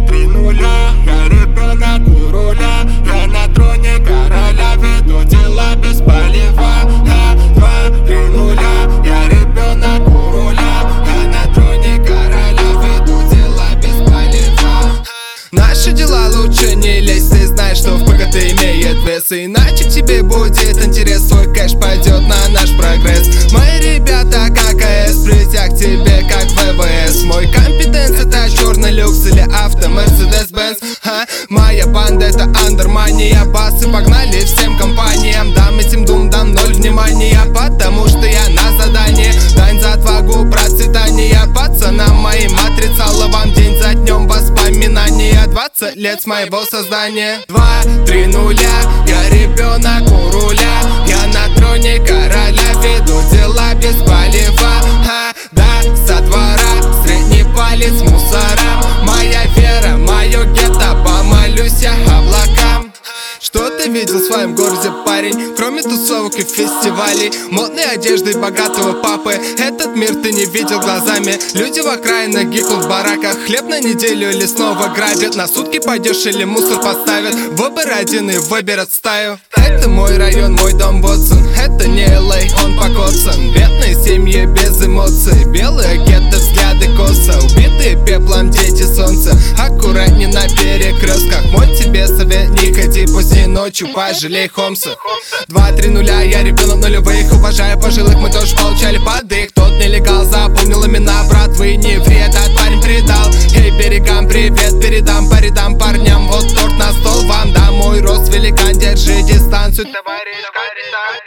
3-0, я ребенок у руля. Я на троне короля, веду дела без полива. 2-3-0, я ребенок у руля. Я на троне короля, веду дела без полива. Наши дела лучше не лезь, ты знаешь, что в ПКТ имеет вес. Иначе тебе будет интерес, свой кэш пойдет на наш прогресс. Мои ребята как АЭС, притяг тебе как ВВС. Мой компетенс это черный люкс или авто Mercedes-Benz. Моя банда это андермания, басы погнали всем компаниям. Дам этим думдам ноль внимания, потому что я на задании. Дань за отвагу, процветание пацанам моим отрицала вам день за днем воспоминания. 20 лет с моего создания. 2-3-0, я ребенок у руля. Я на троне короля, веду дела без полива. Да, со двора, средний палец мусорам. Моя вера, мое гетто, помолюсь я облакам. Что ты видел в своем городе, парень? Кроме тусовок и фестивалей, модной одежды богатого папы. Этот мир ты не видел глазами. Люди в окраинах гикнут в бараках. Хлеб на неделю или снова грабят. На сутки пойдешь или мусор поставят. Выбор один и выберут стаю. Это мой район, мой дом Вотсон. Это не LA, он покоцан. Бедные семьи без эмоций. Белые гетто, взгляды косо. Убитые пеплом дети солнца. Аккуратней на перекрестках. Мой тебе совет, не ходи поздней ночью, пожалей Холмса. 2-3-0, я ребенок нулевых. Уважаю пожилых, мы тоже получали подых. Тот нелегал запомнил имена, брат, вы не ври, этот парень предал. Эй, берегам привет передам, по рядам парням. Вот торт на стол вам, да, мой рост великан, держи дистанцию, товарищ капитан.